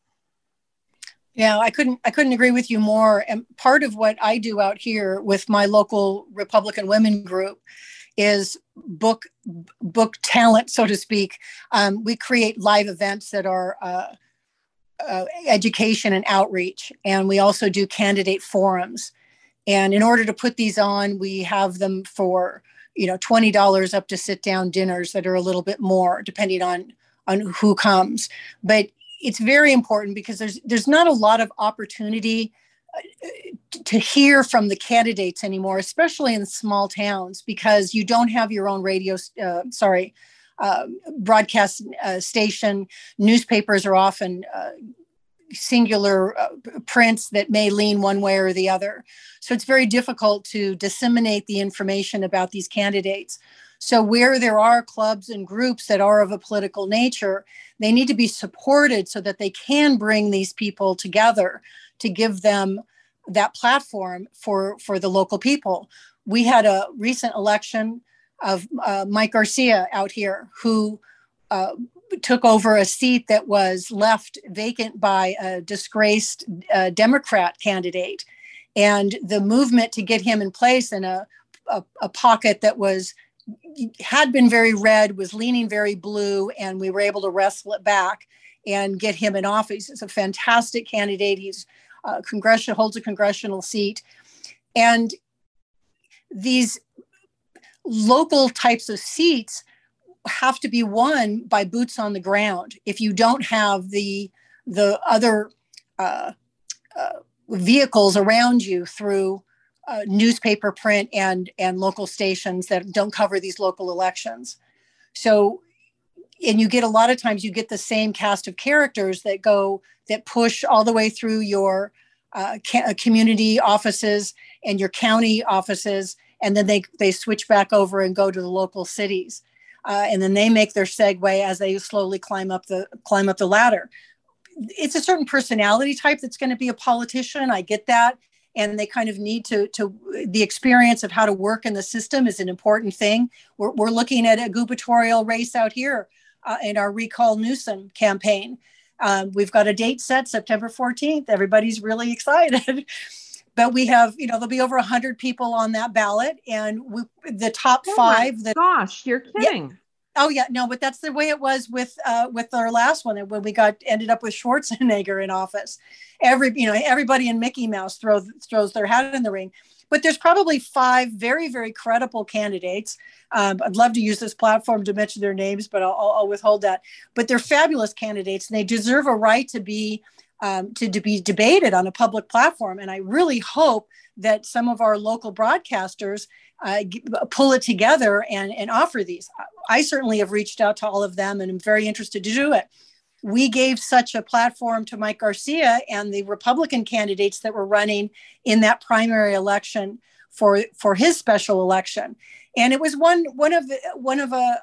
Yeah, I couldn't I couldn't agree with you more. And part of what I do out here with my local Republican women group is book book talent, so to speak. Um, we create live events that are uh, uh, education and outreach, and we also do candidate forums. And in order to put these on, we have them for, you know, twenty dollars up to sit down dinners that are a little bit more, depending on on who comes. But it's very important because there's there's not a lot of opportunity to hear from the candidates anymore, especially in small towns, because you don't have your own radio, uh, sorry, uh, broadcast uh, station. Newspapers are often uh, singular uh, prints that may lean one way or the other. So it's very difficult to disseminate the information about these candidates. So where there are clubs and groups that are of a political nature, they need to be supported so that they can bring these people together to give them that platform for, for the local people. We had a recent election of uh, Mike Garcia out here, who uh, took over a seat that was left vacant by a disgraced uh, Democrat candidate. And the movement to get him in place in a, a, a pocket that was had been very red, was leaning very blue, and we were able to wrestle it back and get him in office. He's a fantastic candidate. He's uh, congressional, holds a congressional seat. And these local types of seats have to be won by boots on the ground. If you don't have the, the other uh, uh, vehicles around you through Uh, newspaper, print, and and local stations that don't cover these local elections. So, and you get a lot of times you get the same cast of characters that go, that push all the way through your uh, ca- community offices and your county offices, and then they, they switch back over and go to the local cities. Uh, and then they make their segue as they slowly climb up the climb up the ladder. It's a certain personality type that's going to be a politician. I get that. And they kind of need to, to the experience of how to work in the system is an important thing. We're, we're looking at a gubernatorial race out here uh, in our Recall Newsom campaign. Um, we've got a date set, September fourteenth. Everybody's really excited. But we have, you know, there'll be over one hundred people on that ballot. And we, the top
oh
five. That,
gosh, you're kidding.
Yeah, oh, yeah. No, but that's the way it was with uh, with our last one, when we got ended up with Schwarzenegger in office. Every, you know, everybody in Mickey Mouse throws throws their hat in the ring. But there's probably five very, very credible candidates. Um, I'd love to use this platform to mention their names, but I'll, I'll withhold that. But they're fabulous candidates, and they deserve a right to be um, to, to be debated on a public platform. And I really hope that some of our local broadcasters uh, pull it together and, and offer these. I certainly have reached out to all of them, and I'm very interested to do it. We gave such a platform to Mike Garcia and the Republican candidates that were running in that primary election for, for his special election. And it was one, one of, one of a,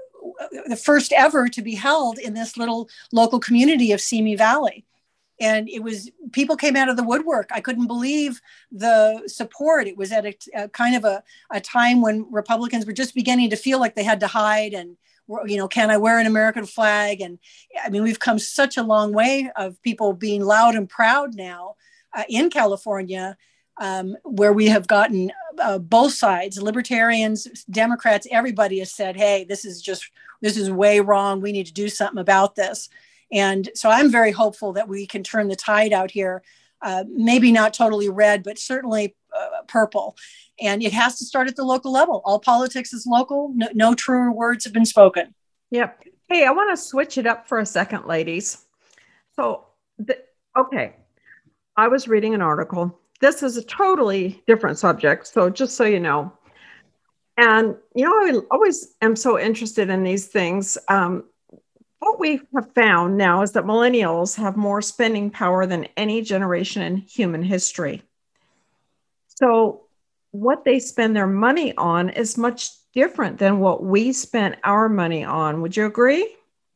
the first ever to be held in this little local community of Simi Valley. And it was, people came out of the woodwork. I couldn't believe the support. It was at a, a kind of a, a time when Republicans were just beginning to feel like they had to hide, and you know, can I wear an American flag? And I mean, we've come such a long way of people being loud and proud now uh, in California, um, where we have gotten uh, both sides, libertarians, Democrats, everybody has said, hey, this is just, this is way wrong. We need to do something about this. And so I'm very hopeful that we can turn the tide out here. Uh, maybe not totally red, but certainly uh, purple. And it has to start at the local level. All politics is local. No, no truer words have been spoken.
Yep. Hey, I want to switch it up for a second, ladies. So, the, okay, I was reading an article. This is a totally different subject. So just so you know. And, you know, I always am so interested in these things. Um, What we have found now is that millennials have more spending power than any generation in human history. So what they spend their money on is much different than what we spent our money on. Would you agree?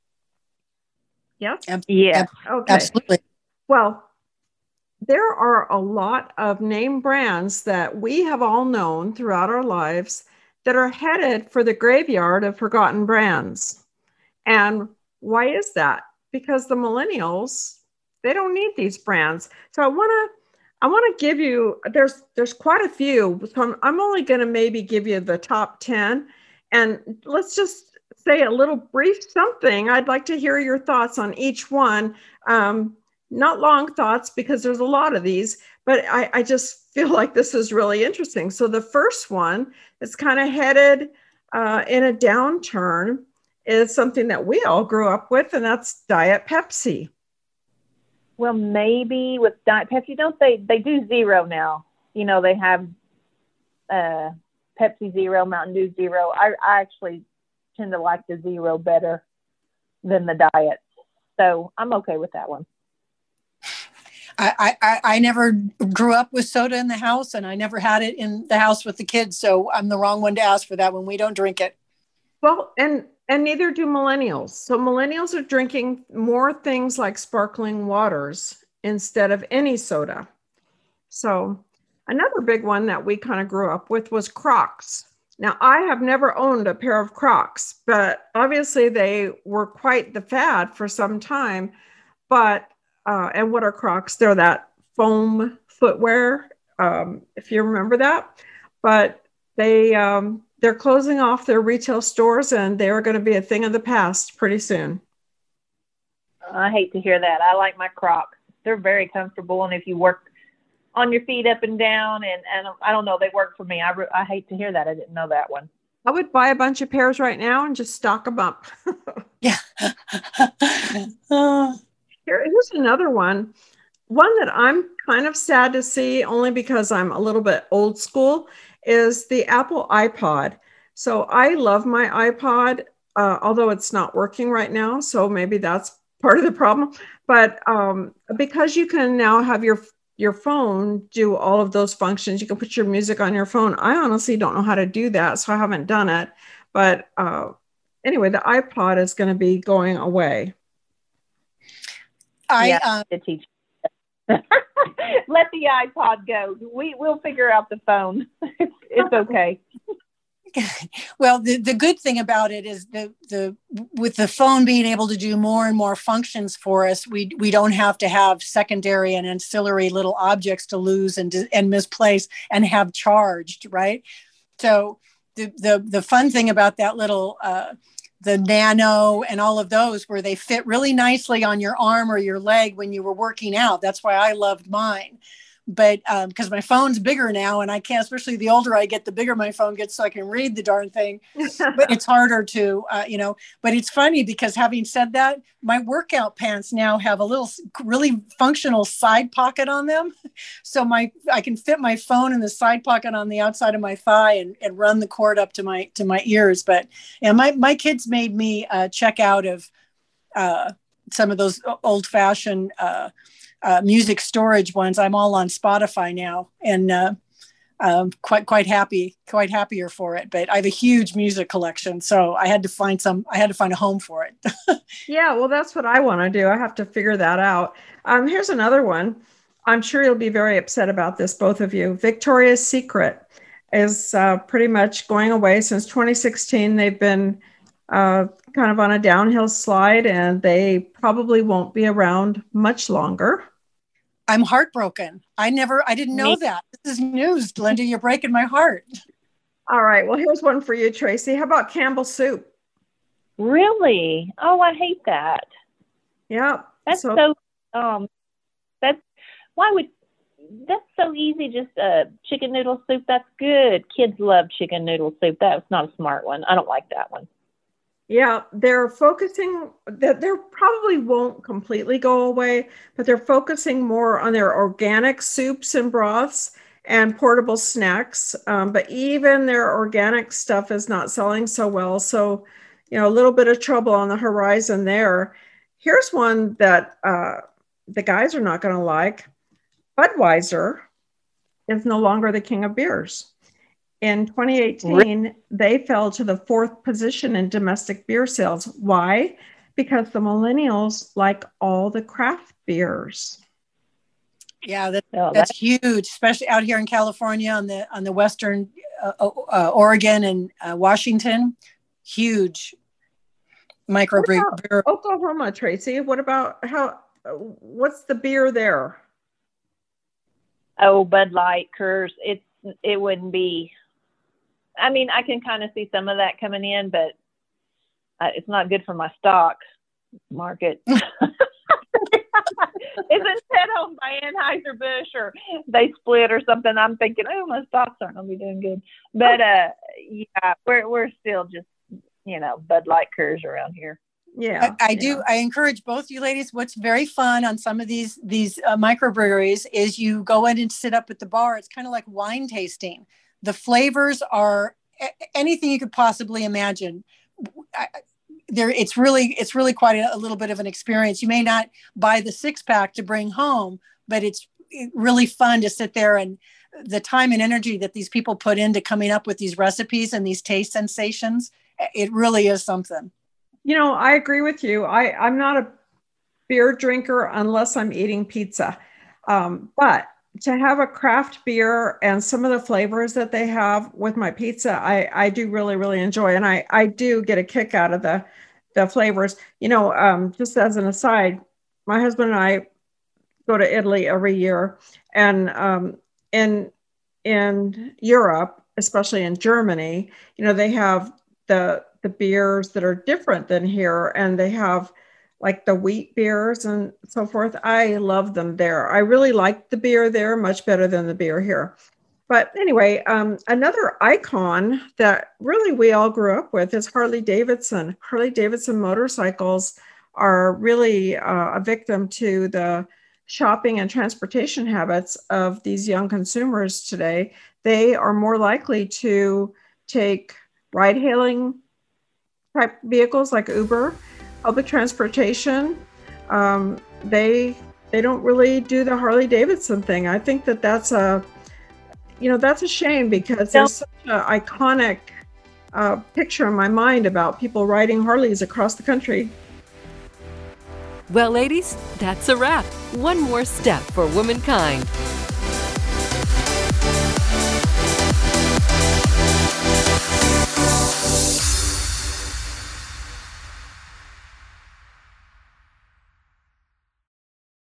Yes?
Yeah.
Okay.
Absolutely.
Well, there are a lot of name brands that we have all known throughout our lives that are headed for the graveyard of forgotten brands. And why is that? Because the millennials, they don't need these brands. So I want to, I want to give you, there's, there's quite a few. So I'm, I'm only going to maybe give you the top ten, and let's just say a little brief something. I'd like to hear your thoughts on each one. Um, not long thoughts, because there's a lot of these, but I, I just feel like this is really interesting. So the first one is kind of headed uh, in a downturn, is something that we all grew up with, and that's Diet Pepsi.
Well, maybe with Diet Pepsi, don't they, they do zero now. You know, they have uh, Pepsi Zero, Mountain Dew Zero. I, I actually tend to like the zero better than the diet. So I'm okay with that one.
I, I, I never grew up with soda in the house, and I never had it in the house with the kids. So I'm the wrong one to ask for that when we don't drink it.
Well, and And neither do millennials. So millennials are drinking more things like sparkling waters instead of any soda. So another big one that we kind of grew up with was Crocs. Now, I have never owned a pair of Crocs, but obviously they were quite the fad for some time. But, uh, and what are Crocs? They're that foam footwear, um, if you remember that. But they... Um, They're closing off their retail stores, and they are going to be a thing of the past pretty soon.
I hate to hear that. I like my Crocs. They're very comfortable, and if you work on your feet up and down, and, and I don't know, they work for me. I, re- I hate to hear that. I didn't know that one.
I would buy a bunch of pairs right now and just stock them up.
Yeah. uh.
Here, here's another one. One that I'm kind of sad to see, only because I'm a little bit old school, is the Apple iPod. So I love my iPod, uh, although it's not working right now. So maybe that's part of the problem. But um, because you can now have your your phone do all of those functions, you can put your music on your phone. I honestly don't know how to do that, so I haven't done it. But uh, anyway, the iPod is going to be going away.
I
yeah,
uh,
to teach. Let the iPod go. We we'll figure out the phone. It's, it's okay.
Well, the, the good thing about it is the the with the phone being able to do more and more functions for us, we we don't have to have secondary and ancillary little objects to lose and and misplace and have charged, right? So the the the fun thing about that little uh, the Nano and all of those, where they fit really nicely on your arm or your leg when you were working out. That's why I loved mine. But because um, my phone's bigger now, and I can't, especially the older I get, the bigger my phone gets, so I can read the darn thing. But it's harder to, uh, you know, but it's funny because having said that, my workout pants now have a little really functional side pocket on them. So my, I can fit my phone in the side pocket on the outside of my thigh and, and run the cord up to my, to my ears. But yeah, my, my kids made me uh, check out of uh, some of those old fashioned, uh, Uh, music storage ones. I'm all on Spotify now, and uh, um, quite quite happy, quite happier for it. But I have a huge music collection, so I had to find some. I had to find a home for it.
Yeah, well, that's what I want to do. I have to figure that out. Um, here's another one. I'm sure you'll be very upset about this, both of you. Victoria's Secret is uh, pretty much going away since twenty sixteen. They've been uh, kind of on a downhill slide, and they probably won't be around much longer.
I'm heartbroken. I never, I didn't know
Me-
that. This is news, Linda. You're breaking my heart.
All right. Well, here's one for you, Tracy. How about Campbell soup?
Really? Oh, I hate that.
Yeah.
That's so, so um, that's, why would, that's so easy. Just uh, chicken noodle soup. That's good. Kids love chicken noodle soup. That's not a smart one. I don't like that one.
Yeah, they're focusing that they probably won't completely go away, but they're focusing more on their organic soups and broths and portable snacks. Um, but even their organic stuff is not selling so well. So, you know, a little bit of trouble on the horizon there. Here's one that uh, the guys are not going to like. Budweiser is no longer the king of beers. In twenty eighteen, they fell to the fourth position in domestic beer sales. Why? Because the millennials like all the craft beers.
Yeah, that,
Oh,
that's huge, especially out here in California on the on the western uh, uh, Oregon and uh, Washington. Huge microbrewery.
Oklahoma, Tracy. What about how? What's the beer there?
Oh, Bud Light, Coors. It's it wouldn't be. I mean, I can kind of see some of that coming in, but uh, it's not good for my stock market. Isn't that owned by Anheuser-Busch or they split or something? I'm thinking, oh, my stocks aren't going to be doing good. But uh, yeah, we're we're still just, you know, Bud Light, Coors around here.
Yeah,
I, I do.
yeah.
I encourage both you ladies. What's very fun on some of these these uh, microbreweries is you go in and sit up at the bar. It's kind of like wine tasting. The flavors are a- anything you could possibly imagine. I, there, it's really it's really quite a, a little bit of an experience. You may not buy the six pack to bring home, but it's really fun to sit there, and the time and energy that these people put into coming up with these recipes and these taste sensations. It really is something.
You know, I agree with you. I, I'm not a beer drinker unless I'm eating pizza. Um, but to have a craft beer and some of the flavors that they have with my pizza, I, I do really, really enjoy. And I, I do get a kick out of the, the flavors. You know, um, just as an aside, my husband and I go to Italy every year. And um, in, in Europe, especially in Germany, you know, they have the the beers that are different than here, and they have like the wheat beers and so forth. I love them there. I really like the beer there much better than the beer here. But anyway, um, another icon that really we all grew up with is Harley Davidson. Harley Davidson motorcycles are really uh, a victim to the shopping and transportation habits of these young consumers today. They are more likely to take ride-hailing type vehicles like Uber, public transportation. Um, they they don't really do the Harley Davidson thing. I think that that's a, you know, that's a shame because there's such an iconic uh, picture in my mind about people riding Harleys across the country.
Well, ladies, that's a wrap. One more step for womankind.